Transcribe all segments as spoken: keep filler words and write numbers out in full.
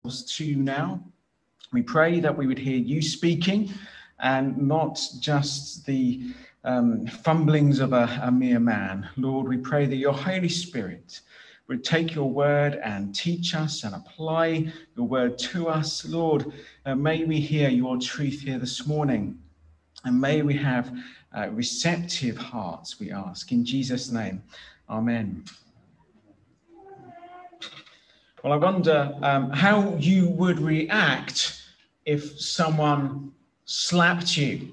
to now. We pray that we would hear you speaking and not just the um, fumblings of a, a mere man. Lord, we pray that your Holy Spirit would take your word and teach us and apply your word to us. Lord, uh, may we hear your truth here this morning, and may we have uh, receptive hearts, we ask. In Jesus' name, amen. Well, I wonder um, how you would react if someone slapped you,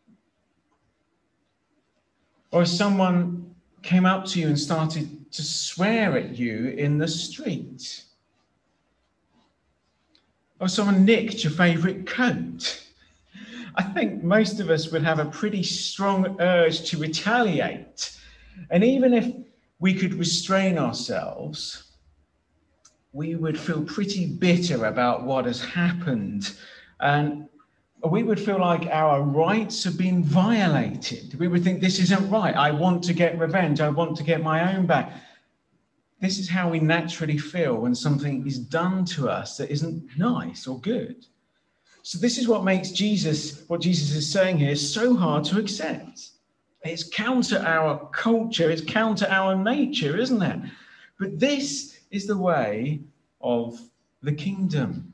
or if someone came up to you and started to swear at you in the street, or someone nicked your favourite coat. I think most of us would have a pretty strong urge to retaliate. And even if we could restrain ourselves, we would feel pretty bitter about what has happened. And we would feel like our rights have been violated. We would think, this isn't right. I want to get revenge. I want to get my own back. This is how we naturally feel when something is done to us that isn't nice or good. So this is what makes Jesus, what Jesus is saying here, so hard to accept. It's counter our culture. It's counter our nature, isn't it? But this is the way of the kingdom.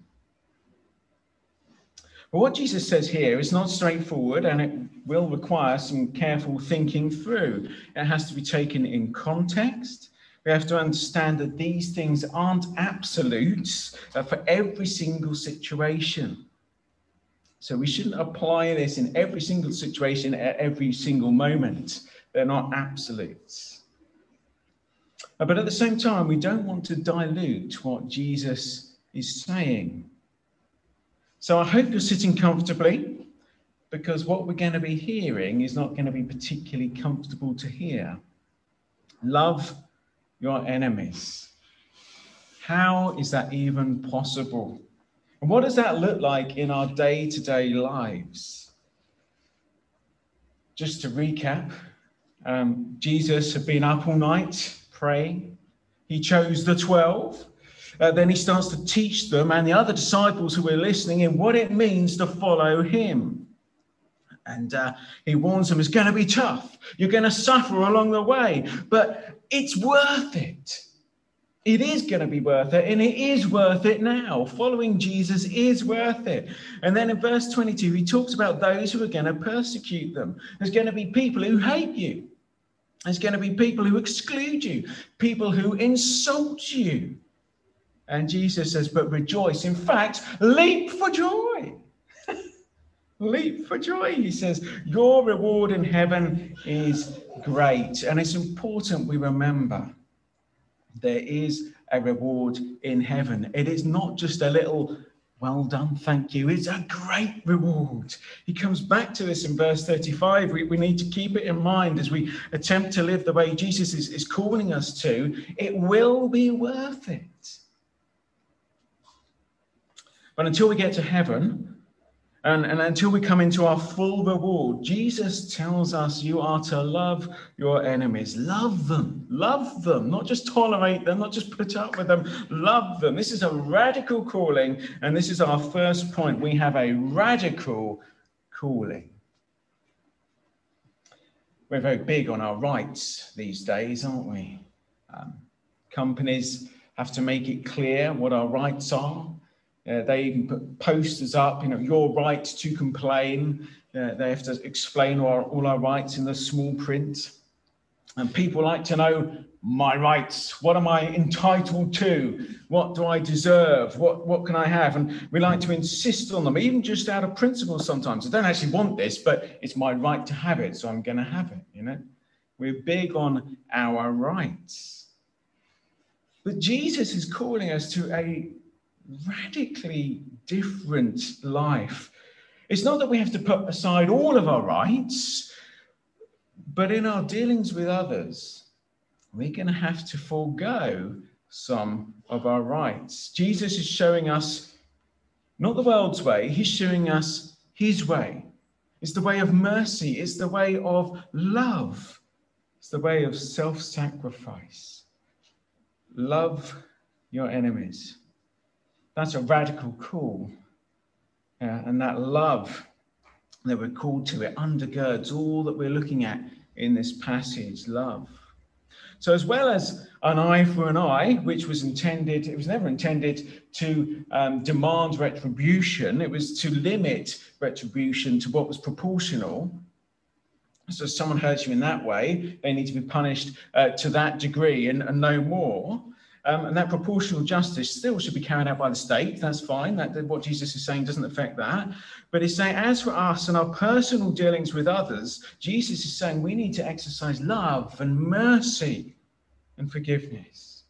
But what Jesus says here is not straightforward, and it will require some careful thinking through. It has to be taken in context. We have to understand that these things aren't absolutes for every single situation. So we shouldn't apply this in every single situation at every single moment. They're not absolutes. But at the same time, we don't want to dilute what Jesus is saying. So I hope you're sitting comfortably, because what we're going to be hearing is not going to be particularly comfortable to hear. Love your enemies. How is that even possible? And what does that look like in our day-to-day lives? Just to recap, um, Jesus had been up all night praying. He chose the twelve. Uh, then he starts to teach them and the other disciples who were listening in what it means to follow him. And uh, he warns them, it's going to be tough. You're going to suffer along the way, but it's worth it. It is going to be worth it, and it is worth it now. Following Jesus is worth it. And then in verse twenty-two, he talks about those who are going to persecute them. There's going to be people who hate you. There's going to be people who exclude you, people who insult you. And Jesus says, but rejoice. In fact, leap for joy. Leap for joy, he says. Your reward in heaven is great. And it's important we remember there is a reward in heaven. It is not just a little, well done, thank you. It's a great reward. He comes back to this in verse thirty-five. We, we need to keep it in mind as we attempt to live the way Jesus is, is calling us to. It will be worth it. But until we get to heaven, and, and until we come into our full reward, Jesus tells us you are to love your enemies. Love them. Love them. Not just tolerate them, not just put up with them. Love them. This is a radical calling, and this is our first point. We have a radical calling. We're very big on our rights these days, aren't we? Um, companies have to make it clear what our rights are. Uh, they even put posters up, you know, your right to complain. Uh, they have to explain all our, all our rights in the small print. And people like to know my rights. What am I entitled to? What do I deserve? What, what can I have? And we like to insist on them, even just out of principle sometimes. I don't actually want this, but it's my right to have it, so I'm going to have it, you know. We're big on our rights. But Jesus is calling us to a radically different life. It's not that we have to put aside all of our rights, but in our dealings with others, we're going to have to forego some of our rights. Jesus is showing us not the world's way, he's showing us his way. It's the way of mercy, it's the way of love, it's the way of self-sacrifice. Love your enemies. That's a radical call. Yeah, and that love that we're called to, it undergirds all that we're looking at in this passage, love. So as well as an eye for an eye, which was intended, it was never intended to um, demand retribution. It was to limit retribution to what was proportional. So if someone hurts you in that way, they need to be punished uh, to that degree and, and no more. Um, and that proportional justice still should be carried out by the state. That's fine. That, what Jesus is saying doesn't affect that. But he's saying, as for us and our personal dealings with others, Jesus is saying we need to exercise love and mercy and forgiveness.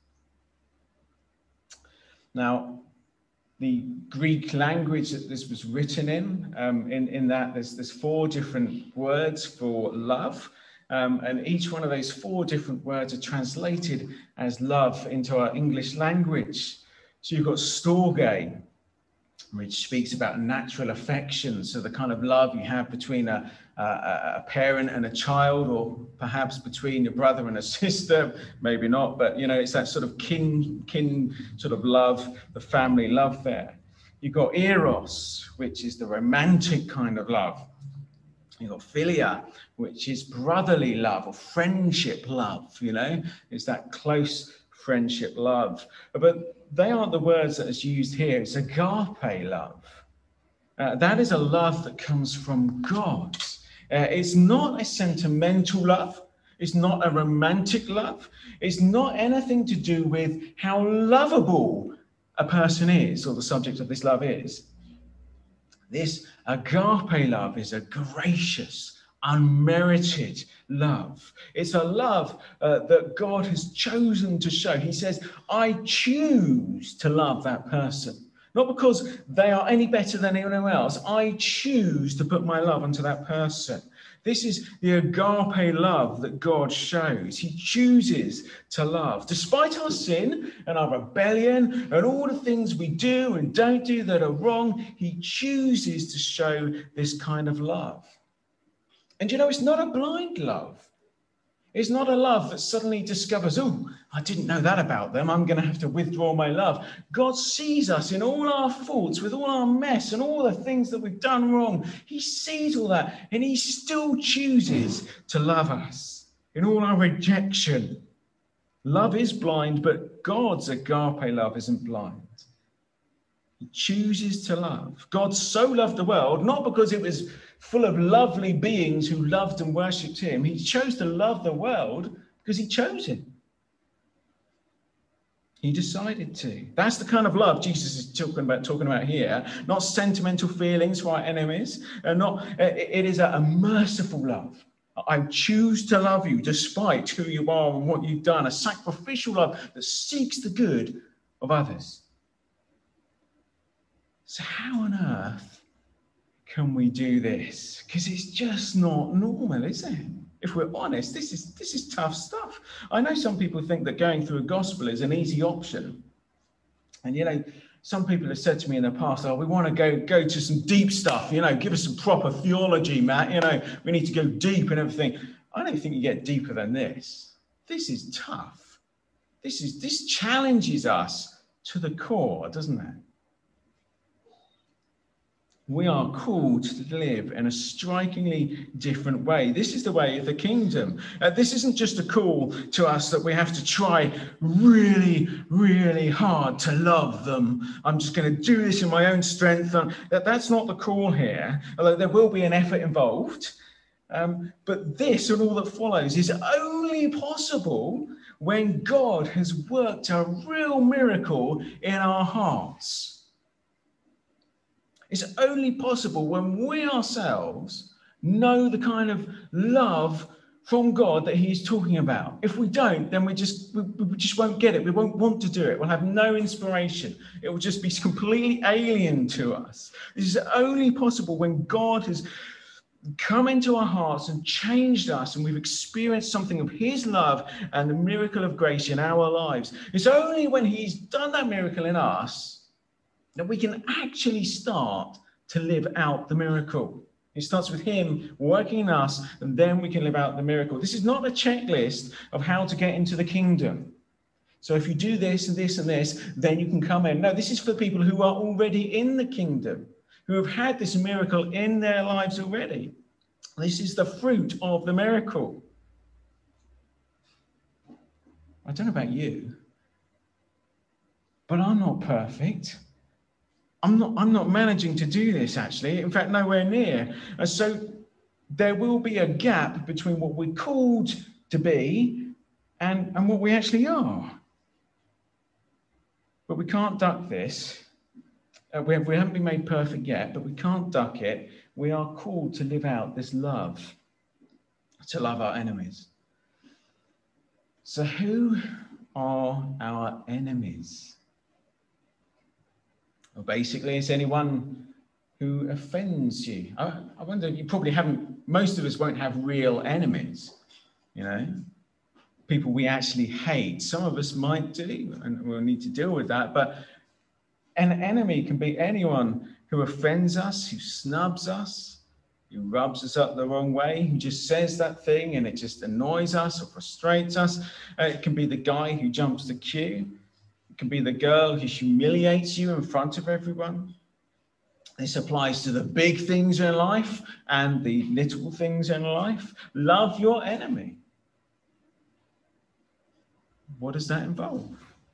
Now, the Greek language that this was written in, um, in, in that there's, there's four different words for love. Um, and each one of those four different words are translated as love into our English language. So you've got storge, which speaks about natural affection. So the kind of love you have between a, a, a parent and a child, or perhaps between your brother and a sister, maybe not, but you know, it's that sort of kin, kin sort of love, the family love there. You've got eros, which is the romantic kind of love. You've got philia, which is brotherly love or friendship love, you know, it's that close friendship love. But they aren't the words that is used here. It's agape love. Uh, that is a love that comes from God. Uh, it's not a sentimental love. It's not a romantic love. It's not anything to do with how lovable a person is or the subject of this love is. This agape love is a gracious, unmerited love. It's a love uh, that God has chosen to show. He says, I choose to love that person. Not because they are any better than anyone else. I choose to put my love onto that person. This is the agape love that God shows. He chooses to love. Despite our sin and our rebellion and all the things we do and don't do that are wrong, he chooses to show this kind of love. And you know, it's not a blind love. It's not a love that suddenly discovers, oh, I didn't know that about them. I'm going to have to withdraw my love. God sees us in all our faults, with all our mess and all the things that we've done wrong. He sees all that, and he still chooses to love us in all our rejection. Love is blind, but God's agape love isn't blind. He chooses to love. God so loved the world, not because it was full of lovely beings who loved and worshipped him. He chose to love the world because he chose it. He decided to. That's the kind of love Jesus is talking about, talking about here. Not sentimental feelings for our enemies. And not, it is a merciful love. I choose to love you despite who you are and what you've done. A sacrificial love that seeks the good of others. So how on earth can we do this? Because it's just not normal, is it? If we're honest, this is this is tough stuff. I know some people think that going through a gospel is an easy option. And, you know, some people have said to me in the past, oh, we want to go, go to some deep stuff, you know, give us some proper theology, Matt. You know, we need to go deep and everything. I don't think you get deeper than this. This is tough. This is this challenges us to the core, doesn't it? We are called to live in a strikingly different way. This is the way of the kingdom. Uh, this isn't just a call to us that we have to try really, really hard to love them. I'm just going to do this in my own strength. Um, that, that's not the call here, although there will be an effort involved. Um, but this and all that follows is only possible when God has worked a real miracle in our hearts. It's only possible when we ourselves know the kind of love from God that he's talking about. If we don't, then we just we, we just won't get it. We won't want to do it. We'll have no inspiration. It will just be completely alien to us. This is only possible when God has come into our hearts and changed us, and we've experienced something of his love and the miracle of grace in our lives. It's only when he's done that miracle in us that we can actually start to live out the miracle. It starts with him working in us, and then we can live out the miracle. This is not a checklist of how to get into the kingdom. So if you do this and this and this, then you can come in. No, this is for people who are already in the kingdom, who have had this miracle in their lives already. This is the fruit of the miracle. I don't know about you, but I'm not perfect. I'm not, I'm not managing to do this, actually. In fact, nowhere near. And so there will be a gap between what we're called to be and, and what we actually are. But we can't duck this. Uh, we, have, we haven't been made perfect yet, but we can't duck it. We are called to live out this love, to love our enemies. So who are our enemies? Well, basically, it's anyone who offends you. I, I wonder, you probably haven't, most of us won't have real enemies, you know, people we actually hate. Some of us might do, and we'll need to deal with that. But an enemy can be anyone who offends us, who snubs us, who rubs us up the wrong way, who just says that thing and it just annoys us or frustrates us. Uh, it can be the guy who jumps the queue. It can be the girl who humiliates you in front of everyone. This applies to the big things in life and the little things in life. Love your enemy. What does that involve?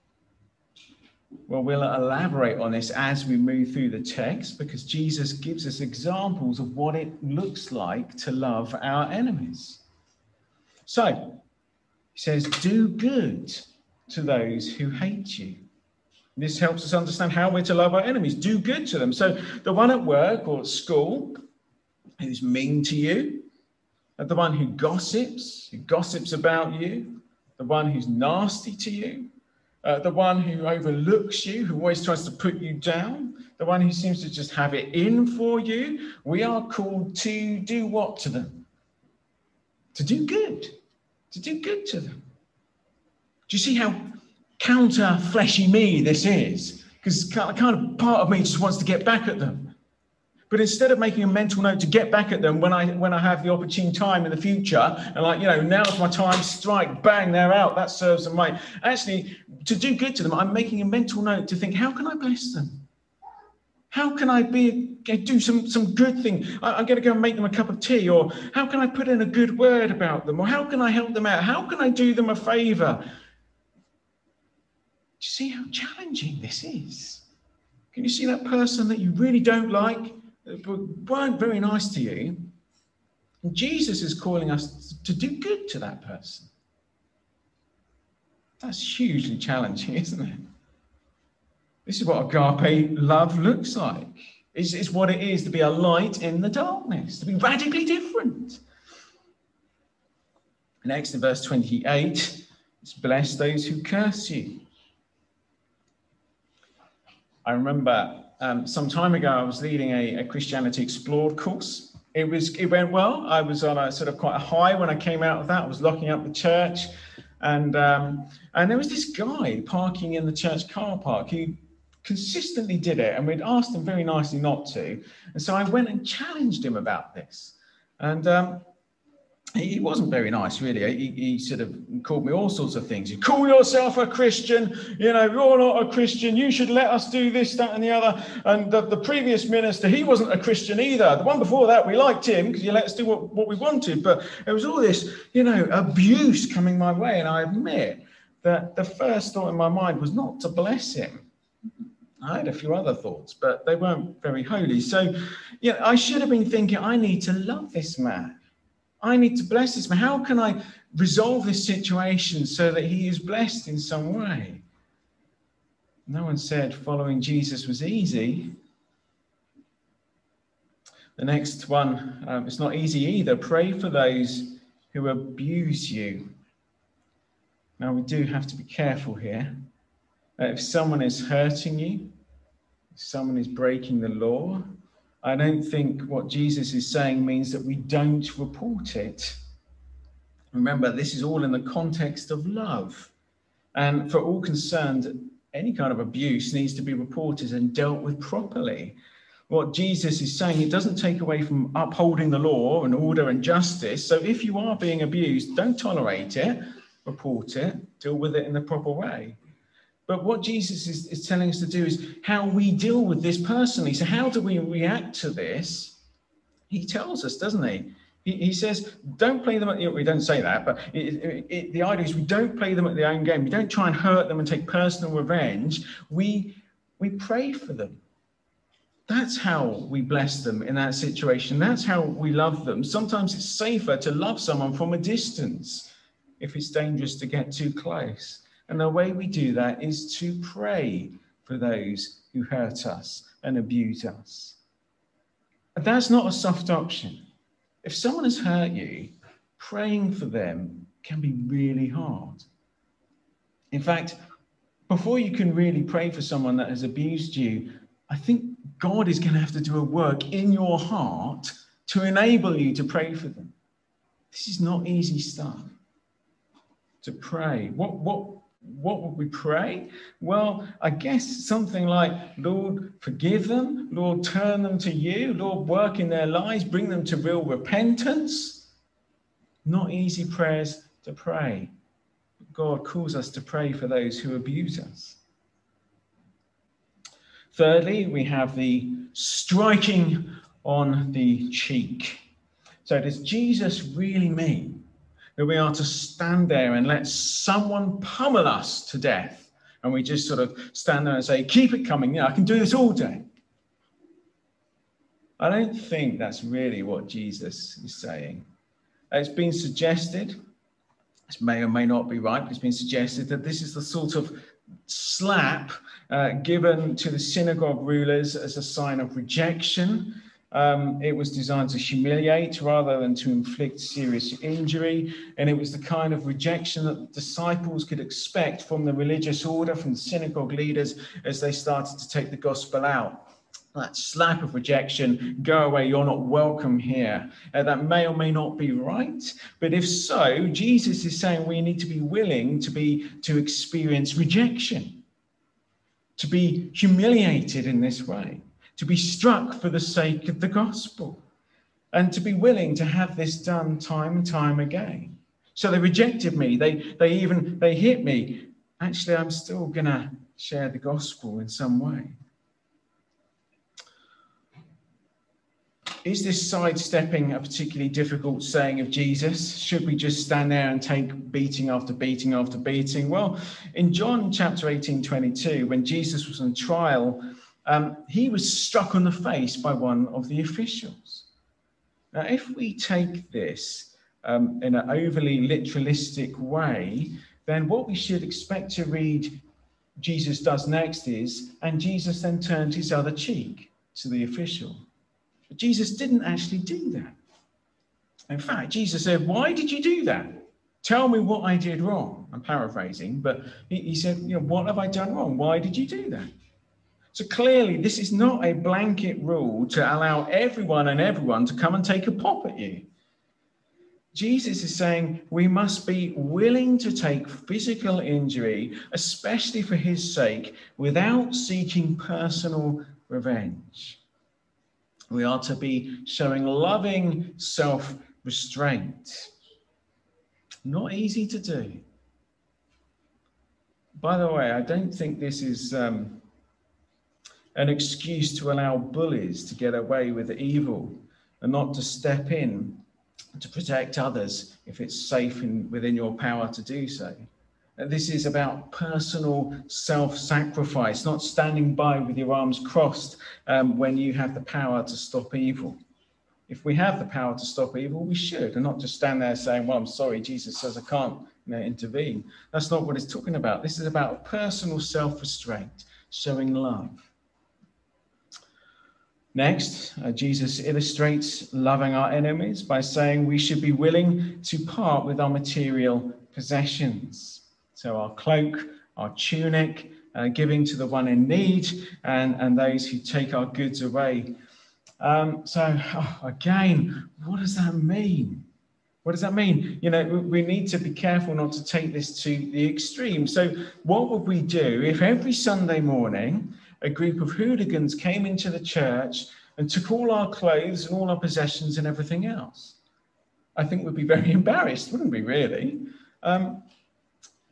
Well, we'll elaborate on this as we move through the text, because Jesus gives us examples of what it looks like to love our enemies. So, he says, do good to those who hate you. This helps us understand how we're to love our enemies. Do good to them. So, the one at work or at school who's mean to you, the one who gossips, who gossips about you, the one who's nasty to you, Uh, the one who overlooks you, who always tries to put you down, the one who seems to just have it in for you, we are called to do what to them? To do good. To do good to them. Do you see how counter fleshy me this is? Because kind of part of me just wants to get back at them. But instead of making a mental note to get back at them when I when I have the opportune time in the future, and like, you know, now's my time, strike, bang, they're out, that serves them right. Actually, to do good to them, I'm making a mental note to think, how can I bless them? How can I be do some, some good thing? I, I'm going to go and make them a cup of tea, or how can I put in a good word about them? Or how can I help them out? How can I do them a favor? Do you see how challenging this is? Can you see that person that you really don't like, but weren't very nice to you? And Jesus is calling us to do good to that person. That's hugely challenging, isn't it? This is what agape love looks like. It's, it's what it is to be a light in the darkness, to be radically different. Next, in verse twenty-eight, it's bless those who curse you. I remember um, some time ago, I was leading a, a Christianity Explored course. It was it went well. I was on a sort of quite a high when I came out of that. I was locking up the church, and um, and there was this guy parking in the church car park who consistently did it, and we'd asked him very nicely not to. And so I went and challenged him about this, and um, he wasn't very nice, really. He, he sort of called me all sorts of things. You call yourself a Christian, you know, you're not a Christian, you should let us do this, that, and the other. And the, the previous minister, he wasn't a Christian either. The one before that, we liked him because he let us do what, what we wanted. But there was all this, you know, abuse coming my way. And I admit that the first thought in my mind was not to bless him. I had a few other thoughts, but they weren't very holy. So, you know, I should have been thinking, I need to love this man. I need to bless this man. How can I resolve this situation so that he is blessed in some way? No one said following Jesus was easy. The next one, um, it's not easy either. Pray for those who abuse you. Now, we do have to be careful here. Uh, if someone is hurting you, if someone is breaking the law, I don't think what Jesus is saying means that we don't report it. Remember, this is all in the context of love. And for all concerned, any kind of abuse needs to be reported and dealt with properly. What Jesus is saying, it doesn't take away from upholding the law and order and justice. So if you are being abused, don't tolerate it. report it, deal with it in the proper way. But what Jesus is, is telling us to do is how we deal with this personally. So how do we react to this? He tells us, doesn't he? He, he says, don't play them at the, we don't say that, but it, it, it, the idea is we don't play them at their own game. We don't try and hurt them and take personal revenge. We, we pray for them. That's how we bless them in that situation. That's how we love them. Sometimes it's safer to love someone from a distance if it's dangerous to get too close. And the way we do that is to pray for those who hurt us and abuse us. And that's not a soft option. If someone has hurt you, praying for them can be really hard. In fact, before you can really pray for someone that has abused you, I think God is going to have to do a work in your heart to enable you to pray for them. This is not easy stuff. To pray. What, what, what would we pray? Well, I guess something like, Lord, forgive them. Lord, turn them to you. Lord, work in their lives. Bring them to real repentance. Not easy prayers to pray. God calls us to pray for those who abuse us. Thirdly, we have the striking on the cheek. So does Jesus really mean that we are to stand there and let someone pummel us to death? And we just sort of stand there and say, keep it coming. Yeah, I can do this all day. I don't think that's really what Jesus is saying. It's been suggested, this may or may not be right, but it's been suggested that this is the sort of slap uh, given to the synagogue rulers as a sign of rejection. Um, it was designed to humiliate rather than to inflict serious injury. And it was the kind of rejection that the disciples could expect from the religious order, from the synagogue leaders, as they started to take the gospel out. That slap of rejection, go away, you're not welcome here. Uh, that may or may not be right. But if so, Jesus is saying we need to be willing to be to experience rejection, to be humiliated in this way, to be struck for the sake of the gospel, and to be willing to have this done time and time again. So they rejected me. They, they even, they hit me. Actually, I'm still going to share the gospel in some way. Is this sidestepping a particularly difficult saying of Jesus? Should we just stand there and take beating after beating after beating? Well, in John chapter eighteen, twenty-two, when Jesus was on trial, um, he was struck on the face by one of the officials. Now, if we take this um, in an overly literalistic way, then what we should expect to read Jesus does next is, and Jesus then turned his other cheek to the official. But Jesus didn't actually do that. In fact, Jesus said, why did you do that? Tell me what I did wrong. I'm paraphrasing, but he, he said, you know, what have I done wrong? Why did you do that? So clearly, this is not a blanket rule to allow everyone and everyone to come and take a pop at you. Jesus is saying we must be willing to take physical injury, especially for his sake, without seeking personal revenge. We are to be showing loving self-restraint. Not easy to do. By the way, I don't think this is um, an excuse to allow bullies to get away with evil and not to step in to protect others if it's safe in, within your power to do so. This is about personal self-sacrifice, not standing by with your arms crossed um, when you have the power to stop evil. If we have the power to stop evil, we should, and not just stand there saying, well, I'm sorry, Jesus says I can't you know, intervene. That's not what it's talking about. This is about personal self-restraint, showing love. Next, uh, Jesus illustrates loving our enemies by saying we should be willing to part with our material possessions. So our cloak, our tunic, uh, giving to the one in need, and, and those who take our goods away. Um, so oh, again, what does that mean? What does that mean? You know, we need to be careful not to take this to the extreme. So what would we do if every Sunday morning a group of hooligans came into the church and took all our clothes and all our possessions and everything else? I think we'd be very embarrassed, wouldn't we, really? Um,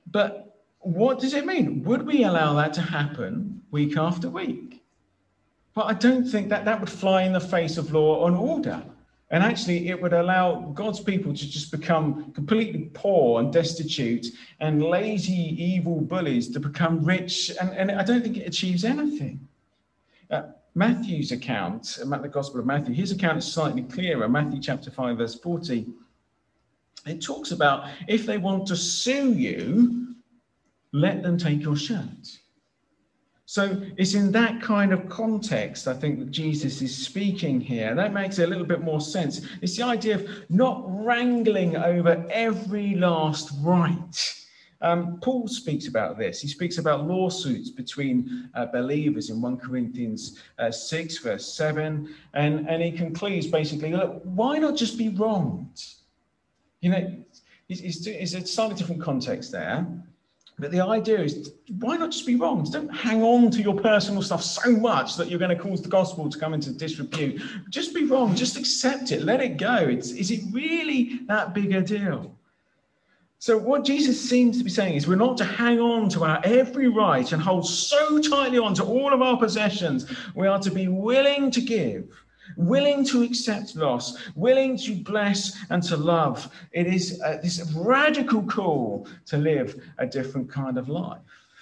But what does it mean? Would we allow that to happen week after week? But I don't think that that would fly in the face of law and order. And actually, it would allow God's people to just become completely poor and destitute, and lazy, evil bullies to become rich. And, and I don't think it achieves anything. Uh, Matthew's account, the Gospel of Matthew, his account is slightly clearer. Matthew chapter five, verse forty. It talks about if they want to sue you, let them take your shirt. So it's in that kind of context, I think, that Jesus is speaking here. That makes a little bit more sense. It's the idea of not wrangling over every last right. Um, Paul speaks about this. He speaks about lawsuits between uh, believers in First Corinthians uh, six, verse seven. And, and he concludes basically, look, why not just be wronged? You know, it's, it's, it's a slightly different context there. But the idea is, why not just be wrong? Don't hang on to your personal stuff so much that you're going to cause the gospel to come into disrepute. Just be wrong. Just accept it. Let it go. It's, is it really that big a deal? So what Jesus seems to be saying is we're not to hang on to our every right and hold so tightly on to all of our possessions. We are to be willing to give, willing to accept loss, willing to bless and to love. It is uh, this radical call to live a different kind of life.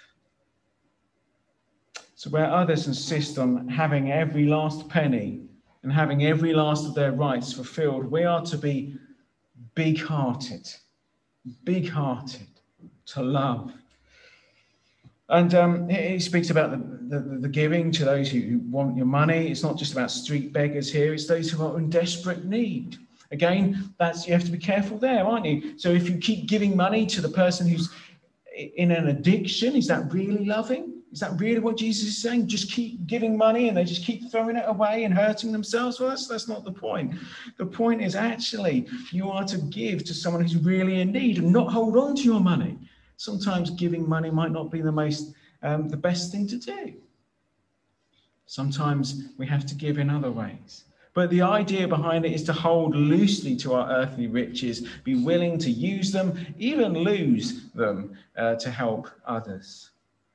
So where others insist on having every last penny and having every last of their rights fulfilled, we are to be big-hearted, big-hearted, to love. And um, he speaks about the, the, the giving to those who want your money. It's not just about street beggars here. It's those who are in desperate need. Again, that's you have to be careful there, aren't you? So if you keep giving money to the person who's in an addiction, is that really loving? Is that really what Jesus is saying? Just keep giving money and they just keep throwing it away and hurting themselves? Well, that's, that's not the point. The point is actually you are to give to someone who's really in need and not hold on to your money. Sometimes giving money might not be the most, um, the best thing to do. Sometimes we have to give in other ways. But the idea behind it is to hold loosely to our earthly riches, be willing to use them, even lose them uh, to help others.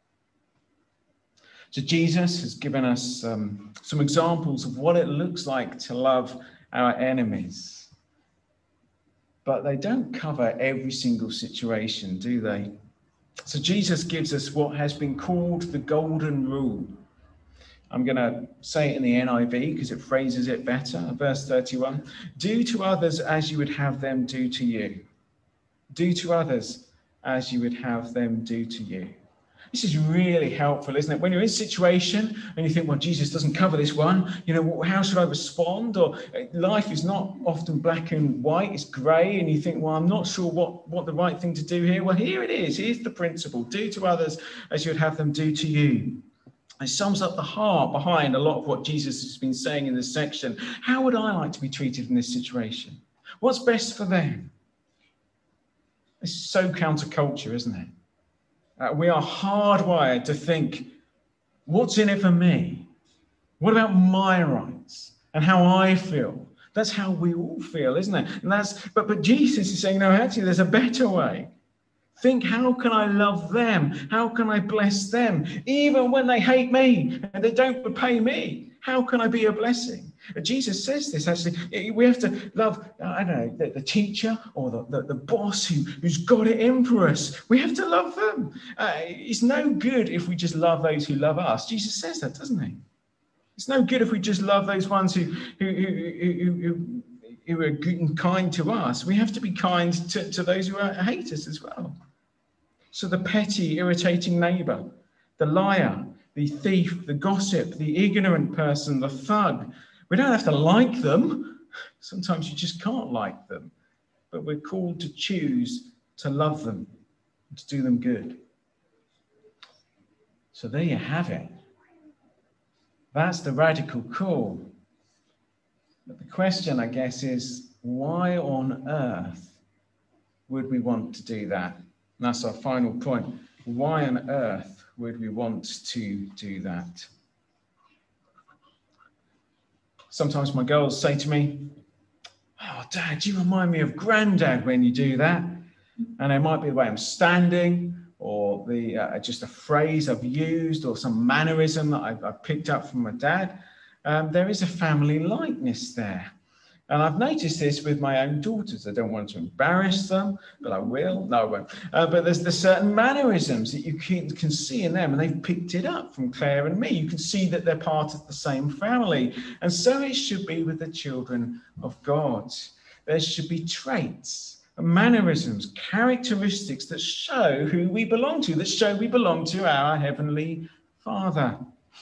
So Jesus has given us um, some examples of what it looks like to love our enemies. But they don't cover every single situation, do they? So Jesus gives us what has been called the golden rule. I'm going to say it in the N I V because it phrases it better. Verse thirty-one, do to others as you would have them do to you. Do to others as you would have them do to you. This is really helpful, isn't it? When you're in a situation and you think, well, Jesus doesn't cover this one, you know, how should I respond? Or life is not often black and white, it's grey, and you think, well, I'm not sure what, what the right thing to do here. Well, here it is. Here's the principle. Do to others as you would have them do to you. It sums up the heart behind a lot of what Jesus has been saying in this section. How would I like to be treated in this situation? What's best for them? It's so counterculture, isn't it? Uh, we are hardwired to think, what's in it for me? What about my rights and how I feel? That's how we all feel, isn't it? And that's but but Jesus is saying, no, actually, there's a better way. Think, how can I love them? How can I bless them? Even when they hate me and they don't repay me, how can I be a blessing? Jesus says this, actually. We have to love, I don't know, the, the teacher or the, the, the boss who, who's got it in for us. We have to love them. Uh, it's no good if we just love those who love us. Jesus says that, doesn't he? It's no good if we just love those ones who, who, who, who, who, who are good and kind to us. We have to be kind to, to those who are, hate us as well. So the petty, irritating neighbor, the liar, the thief, the gossip, the ignorant person, the thug, we don't have to like them. Sometimes you just can't like them. But we're called to choose to love them, to do them good. So there you have it. That's the radical call. But the question, I guess, is why on earth would we want to do that? And that's our final point. Why on earth would we want to do that? Sometimes my girls say to me, oh, Dad, you remind me of Granddad when you do that. And it might be the way I'm standing, or the uh, just a phrase I've used, or some mannerism that I've, I've picked up from my dad. Um, there is a family likeness there. And I've noticed this with my own daughters. I don't want to embarrass them, but I will. No, I won't. Uh, but there's, there's certain mannerisms that you can, can see in them, and they've picked it up from Claire and me. You can see that they're part of the same family. And so it should be with the children of God. There should be traits, mannerisms, characteristics that show who we belong to, that show we belong to our Heavenly Father.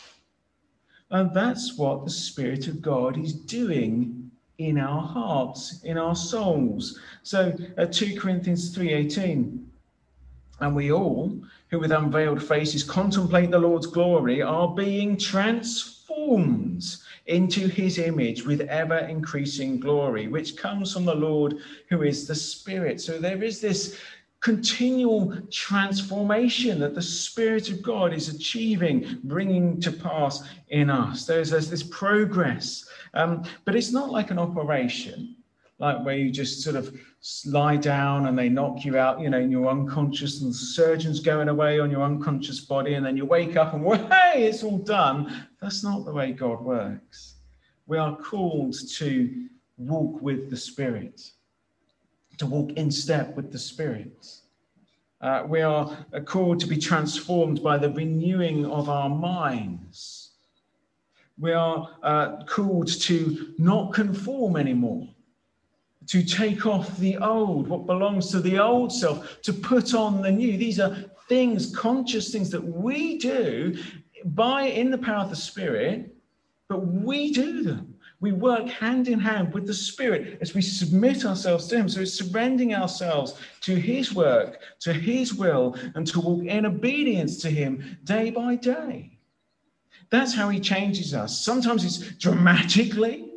And that's what the Spirit of God is doing in our hearts, in our souls. So uh, two Corinthians three eighteen, and we all, who with unveiled faces contemplate the Lord's glory, are being transformed into his image with ever increasing glory, which comes from the Lord, who is the Spirit. So there is this continual transformation that the Spirit of God is achieving, bringing to pass in us. There's, there's this progress. Um, but it's not like an operation, like where you just sort of lie down and they knock you out, you know, and you're unconscious, and the surgeon's going away on your unconscious body, and then you wake up and, well, hey, it's all done. That's not the way God works. We are called to walk with the Spirit, to walk in step with the Spirit. Uh, we are called to be transformed by the renewing of our minds. We are uh, called to not conform anymore, to take off the old, what belongs to the old self, to put on the new. These are things, conscious things that we do by in the power of the Spirit, but we do them. We work hand in hand with the Spirit as we submit ourselves to him. So it's surrendering ourselves to his work, to his will, and to walk in obedience to him day by day. That's how he changes us. Sometimes it's dramatically,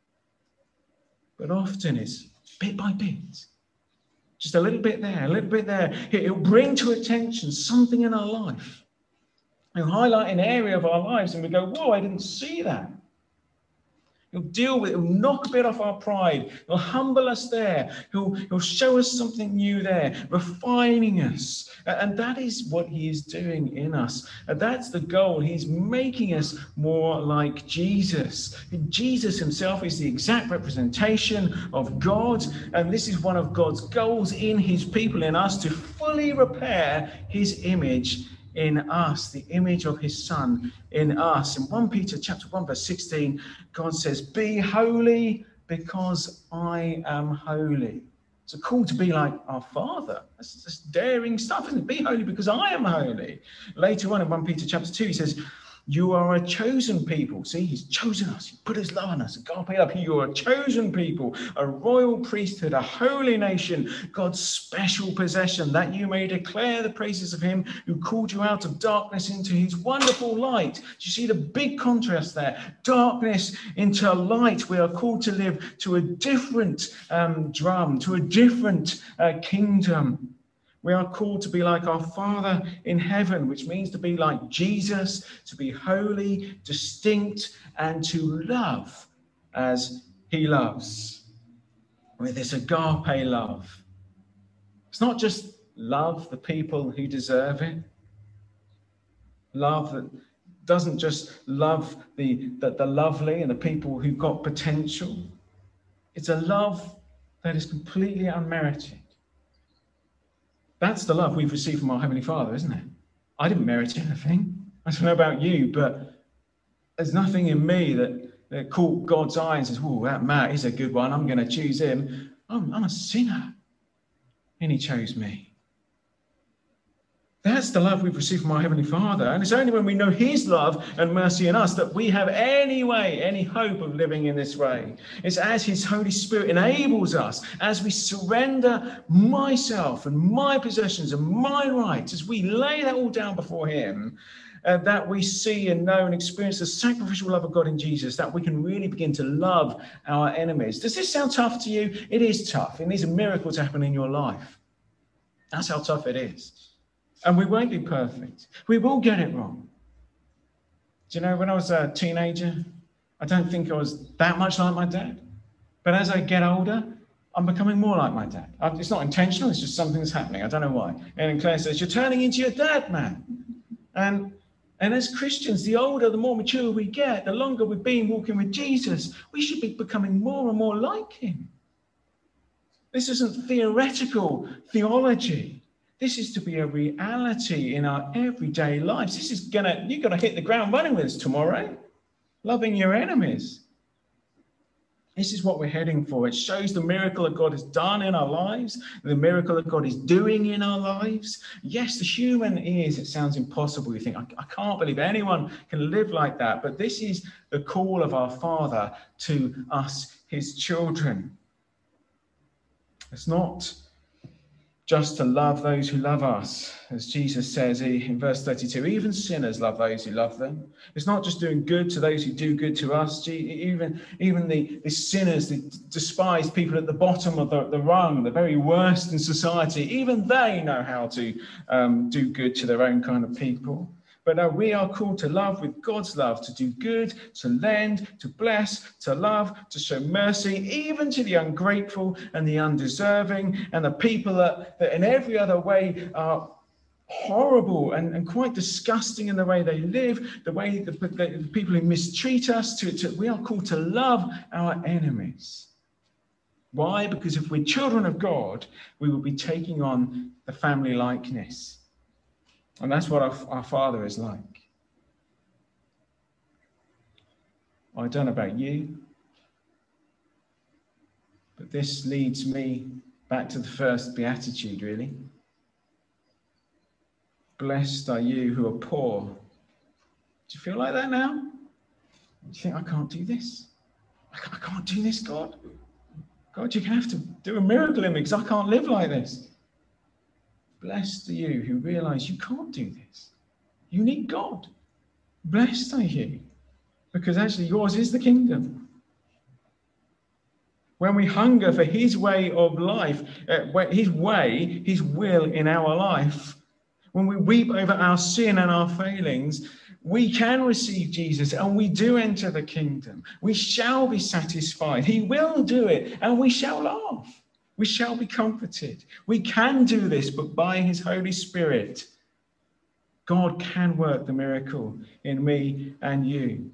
but often it's bit by bit. Just a little bit there, a little bit there. It'll bring to attention something in our life. It'll highlight an area of our lives and we go, whoa, I didn't see that. He'll deal with it. He'll knock a bit off our pride. He'll humble us there. He'll, he'll show us something new there, refining us. And that is what he is doing in us. And that's the goal. He's making us more like Jesus. Jesus himself is the exact representation of God. And this is one of God's goals in his people, in us, to fully repair his image in us, the image of his Son in us. In First Peter chapter one, verse sixteen, God says, be holy because I am holy. It's a call to be like our Father. That's, that's daring stuff, isn't it? Be holy because I am holy. Later on in First Peter chapter two, he says, you are a chosen people. See, he's chosen us. He put his love on us. Agape love. You are a chosen people, a royal priesthood, a holy nation, God's special possession, that you may declare the praises of him who called you out of darkness into his wonderful light. Do you see the big contrast there? Darkness into light. We are called to live to a different um, drum, to a different uh, kingdom. We are called to be like our Father in heaven, which means to be like Jesus, to be holy, distinct, and to love as he loves, with this agape love. It's not just love the people who deserve it. Love that doesn't just love the, the, the lovely and the people who've got potential. It's a love that is completely unmerited. That's the love we've received from our Heavenly Father, isn't it? I didn't merit anything. I don't know about you, but there's nothing in me that, that caught God's eye and says, oh, that Matt, he's a good one. I'm going to choose him. I'm, I'm a sinner. And he chose me. That's the love we've received from our Heavenly Father. And it's only when we know his love and mercy in us that we have any way, any hope of living in this way. It's as his Holy Spirit enables us, as we surrender myself and my possessions and my rights, as we lay that all down before him, uh, that we see and know and experience the sacrificial love of God in Jesus, that we can really begin to love our enemies. Does this sound tough to you? It is tough. It needs a miracle to happen in your life. That's how tough it is. And we won't be perfect. We will get it wrong. Do you know, when I was a teenager, I don't think I was that much like my dad. But as I get older, I'm becoming more like my dad. It's not intentional, it's just something that's happening. I don't know why. And Claire says, you're turning into your dad, man. And, and as Christians, the older, the more mature we get, the longer we've been walking with Jesus, we should be becoming more and more like him. This isn't theoretical theology. This is to be a reality in our everyday lives. This is gonna, you're gonna hit the ground running with this tomorrow. Loving your enemies. This is what we're heading for. It shows the miracle that God has done in our lives, the miracle that God is doing in our lives. Yes, the human ears, it sounds impossible. You think, I, I can't believe anyone can live like that. But this is the call of our Father to us, his children. It's not just to love those who love us, as Jesus says in verse thirty-two, even sinners love those who love them. It's not just doing good to those who do good to us. Even, even the, the sinners, the despised people at the bottom of the, the rung, the very worst in society, even they know how to um, do good to their own kind of people. But no, we are called to love with God's love, to do good, to lend, to bless, to love, to show mercy, even to the ungrateful and the undeserving and the people that, that in every other way are horrible and, and quite disgusting in the way they live, the way the, the, the people who mistreat us. To, to, we are called to love our enemies. Why? Because if we're children of God, we will be taking on the family likeness. And that's what our, our Father is like. I don't know about you, but this leads me back to the first beatitude, really. Blessed are you who are poor. Do you feel like that now? Do you think, I can't do this? I can't do this, God. God, you have to do a miracle in me because I can't live like this. Blessed are you who realize you can't do this. You need God. Blessed are you, because actually yours is the kingdom. When we hunger for his way of life, uh, his way, his will in our life, when we weep over our sin and our failings, we can receive Jesus and we do enter the kingdom. We shall be satisfied. He will do it and we shall laugh. We shall be comforted. We can do this, but by his Holy Spirit, God can work the miracle in me and you.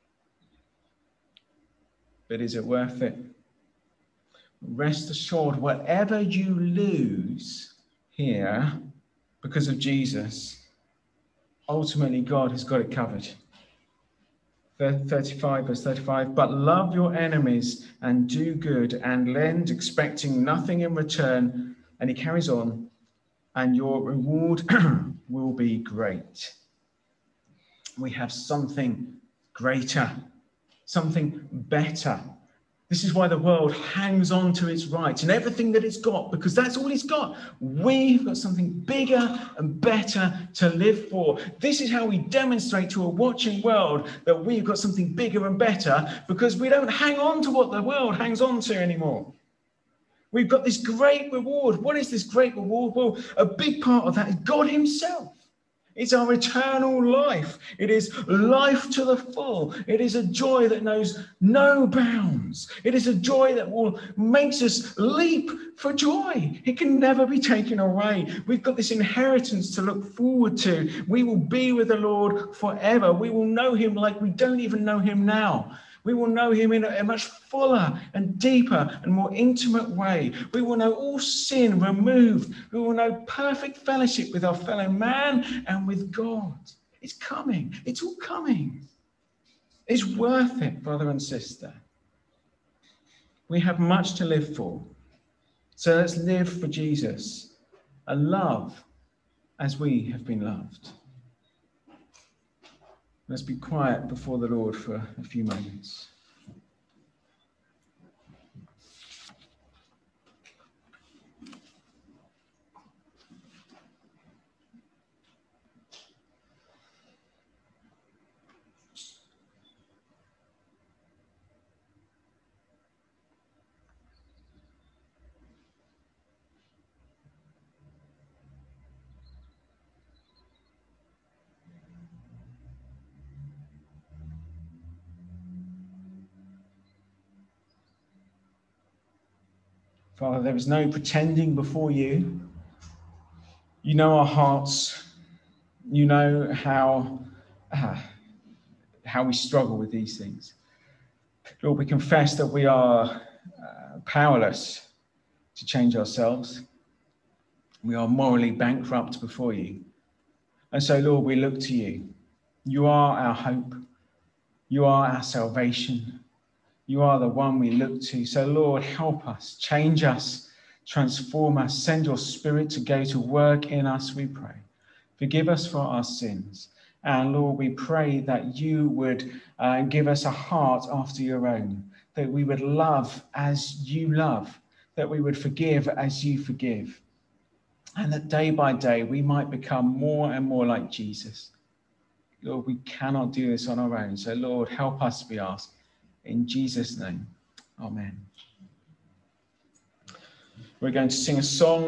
But is it worth it? Rest assured, whatever you lose here because of Jesus, ultimately God has got it covered. thirty-five, verse thirty-five, but love your enemies and do good and lend, expecting nothing in return. And he carries on, and your reward will be great. We have something greater, something better. This is why the world hangs on to its rights and everything that it's got, because that's all it's got. We've got something bigger and better to live for. This is how we demonstrate to a watching world that we've got something bigger and better, because we don't hang on to what the world hangs on to anymore. We've got this great reward. What is this great reward? Well, a big part of that is God himself. It's our eternal life. It is life to the full. It is a joy that knows no bounds. It is a joy that will makes us leap for joy. It can never be taken away. We've got this inheritance to look forward to. We will be with the Lord forever. We will know him like we don't even know him now. We will know him in a much fuller and deeper and more intimate way. We will know all sin removed. We will know perfect fellowship with our fellow man and with God. It's coming. It's all coming. It's worth it, brother and sister. We have much to live for. So let's live for Jesus and love as we have been loved. Let's be quiet before the Lord for a few moments. Father, there is no pretending before you. You know our hearts. You know how, uh, how we struggle with these things. Lord, we confess that we are uh, powerless to change ourselves. We are morally bankrupt before you. And so, Lord, we look to you. You are our hope. You are our salvation. You are the one we look to. So, Lord, help us, change us, transform us, send your Spirit to go to work in us, we pray. Forgive us for our sins. And Lord, we pray that you would uh, give us a heart after your own, that we would love as you love, that we would forgive as you forgive, and that day by day we might become more and more like Jesus. Lord, we cannot do this on our own. So, Lord, help us, we ask. In Jesus' name, amen. We're going to sing a song.